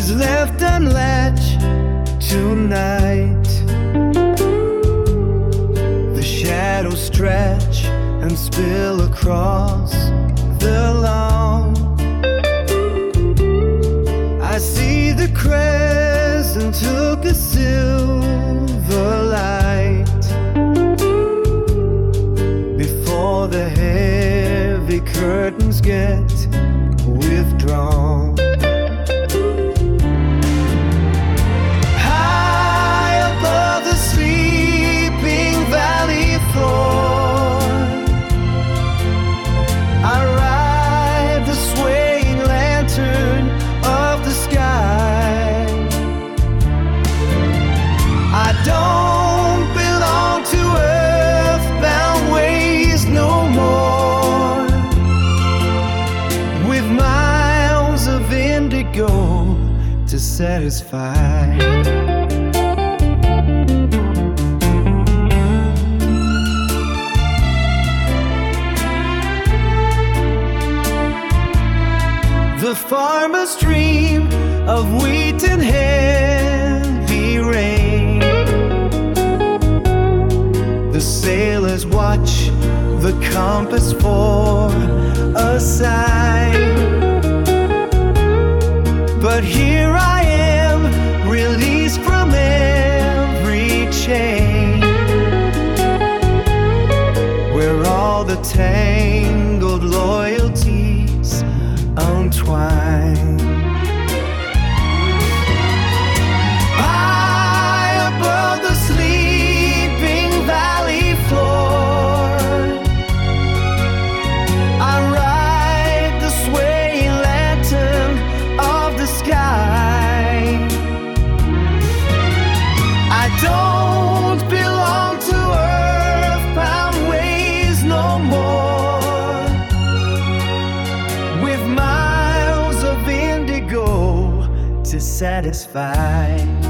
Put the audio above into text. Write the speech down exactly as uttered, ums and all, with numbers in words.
is left unlatched tonight. The shadows stretch and spill across the lawn. I see the crescent took a silver light before the heavy curtains get withdrawn. High above the sleeping valley floor, I ride the swaying lantern of the sky. I don't belong to earthbound ways no more, with miles of indigo to satisfy. The farmers dream of wheat and heavy rain. The sailors watch the compass for a sign. But here I am, released from every chain, where all the tangled loyalties untwine. High above the sleeping valley floor, I ride the swaying lantern of the sky. I don't belong to earthbound ways no more, with miles of indigo to satisfy.